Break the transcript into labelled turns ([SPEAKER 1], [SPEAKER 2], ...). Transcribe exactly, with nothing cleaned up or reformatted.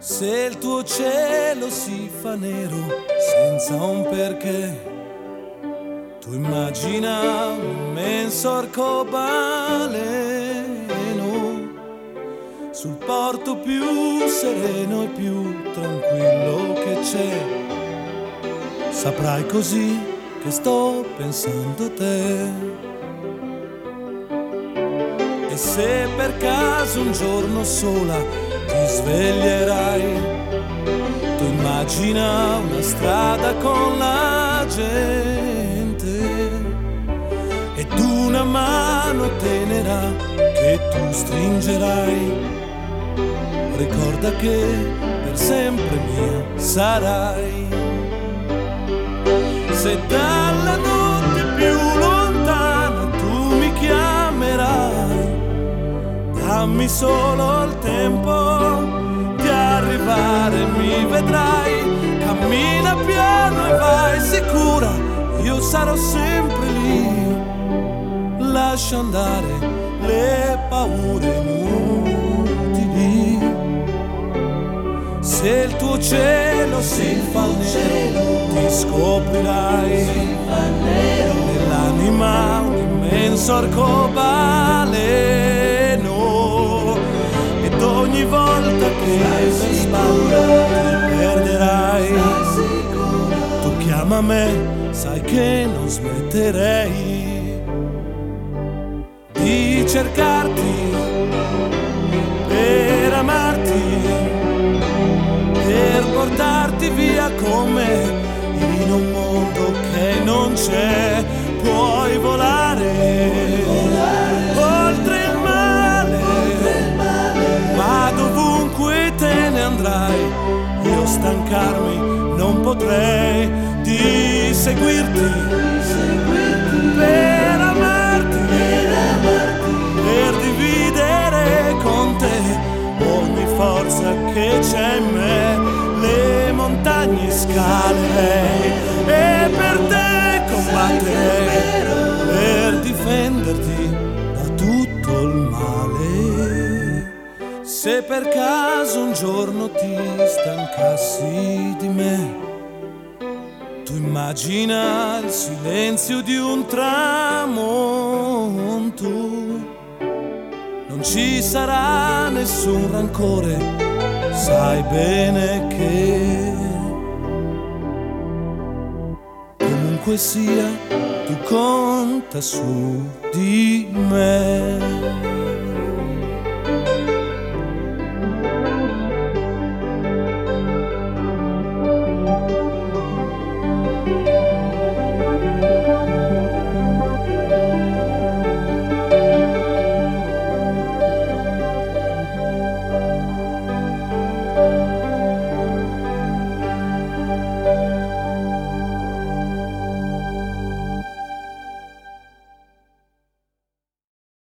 [SPEAKER 1] Se il tuo cielo si fa nero senza un perché, tu immagina un immenso arcobaleno sul porto più sereno e più tranquillo che c'è. Saprai così che sto pensando a te. E se per caso un giorno sola ti sveglierai, tu immagina una strada con la gente ed una mano tenera che tu stringerai. Ricorda che per sempre mia sarai. Se dalla notte più lontana tu mi chiamerai, dammi solo il tempo di arrivare, mi vedrai. Cammina piano e vai sicura, io sarò sempre lì. Lascia andare le paure inutili. Se il tuo cielo si fa nero, ti scoprirai nell'anima un immenso arcobaleno. Ed ogni volta che per sbaglio ti perderai, tu chiama me, sai che non smetterei di cercarti, per amarti, per portarti via con me in un mondo che non c'è. Puoi volare, oltre il male, ma dovunque te ne andrai, io stancarmi non potrei di seguirti, per amarti, per dividere con te ogni forza che c'è in me, le montagne scalerei e per te combatterei, per difenderti da tutto il male. Se per caso un giorno ti stancassi di me, tu immagina il silenzio di un tramonto. Non ci sarà nessun rancore, sai bene che comunque sia tu conta su di me.